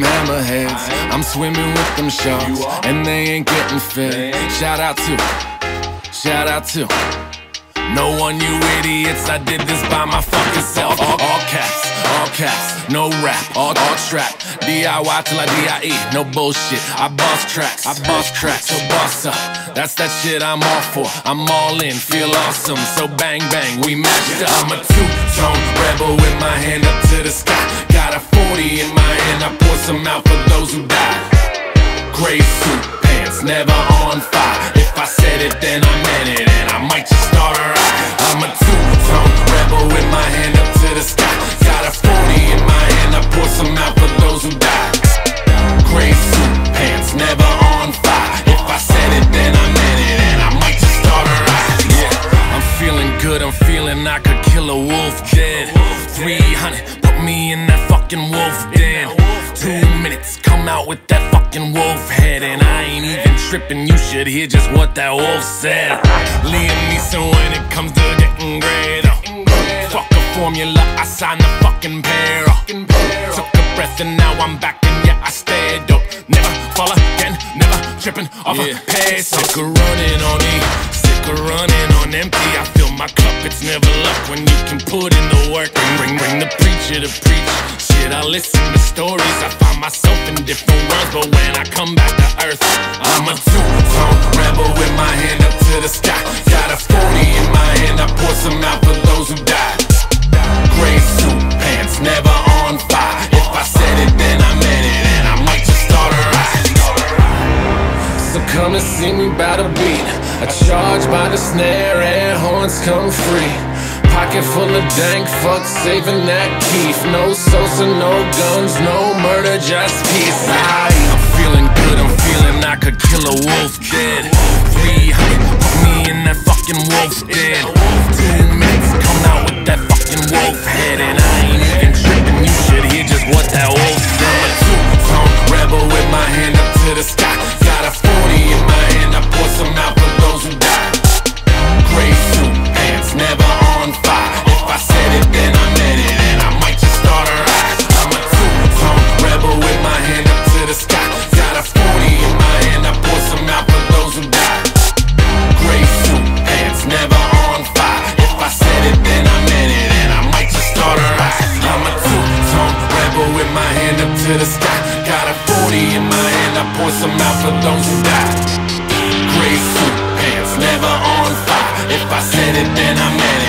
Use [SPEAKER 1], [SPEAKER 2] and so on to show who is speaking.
[SPEAKER 1] hammerheads. I'm swimming with them sharks, and they ain't getting fed. Shout out to no one, you idiots. I did this by my fucking self. All caps, no rap, all trap. DIY till I DIE, no bullshit. I boss tracks, so boss up. That's that shit I'm all for. I'm all in, feel awesome. So bang bang, we matched up. I'm a two-tone rebel with my hand up to the sky. Got a 40 in my hand, I pour some out for those who died. Gray suit pants, never on fire. If I said it, then I meant it, and I might just start a riot. I'm a two-tone rebel with my hand up to the sky. Got a 40 in my hand, I pour some out for those who died. Gray suit pants, never on fire. If I said it, then I meant it, and I might just start a riot. Yeah, I'm feeling good, I'm feeling I could kill a wolf dead. 300, put me in that fucking wolf den. 2 minutes, come out with that fucking wolf head. And I ain't even tripping, you should hear just what that wolf said. Liam Neeson when it comes to getting greater. Fuck a formula, I signed the fucking pair. Took a breath and now I'm back and yeah, I stayed dope. Never fall again, never tripping off a pace. Sick of running on me, sick of running on empty. I fill my cup, it's never luck when you can put in the work. Bring the preacher to preach. Shit, I listen to stories, I find myself in different worlds. But when I come back to earth, I'm a two-tone rebel with my hand up to the sky. Got a 40 in my hand, I pour some out for those who died. Gray suit pants, never on fire. If I said it, then I meant it, and I might just start a riot. So come and see me by the beat. I charge by the snare, air horns come free. Pocket full of dank, fuck saving that keef. No Sosa, no guns, no murder, just peace. I'm feeling good, I'm feeling I could kill a wolf dead. 300, put me in that fucking wolf den. 2 minutes, come out with that fucking wolf head. And I ain't even tripping, you should hear just what that wolf said. I'm a two-tone rebel with my hand up to the sky. Got a 40 in my hand, I pour some out for those who died. Gray suit pants, never on fire. If I said it, then I meant it, and I might just start a riot. I'm a two-tone rebel with my hand up to the sky. Got a 40 in my hand, I pour some out for those who died. Gray suit pants, never on fire. If I said it, then I meant it, and I might just start a riot. I'm a two-tone rebel with my hand up to the sky. Got a 40 in my hand, I pour some out for those who died. Gray suit pants, never on fire. If I said it, then I meant it.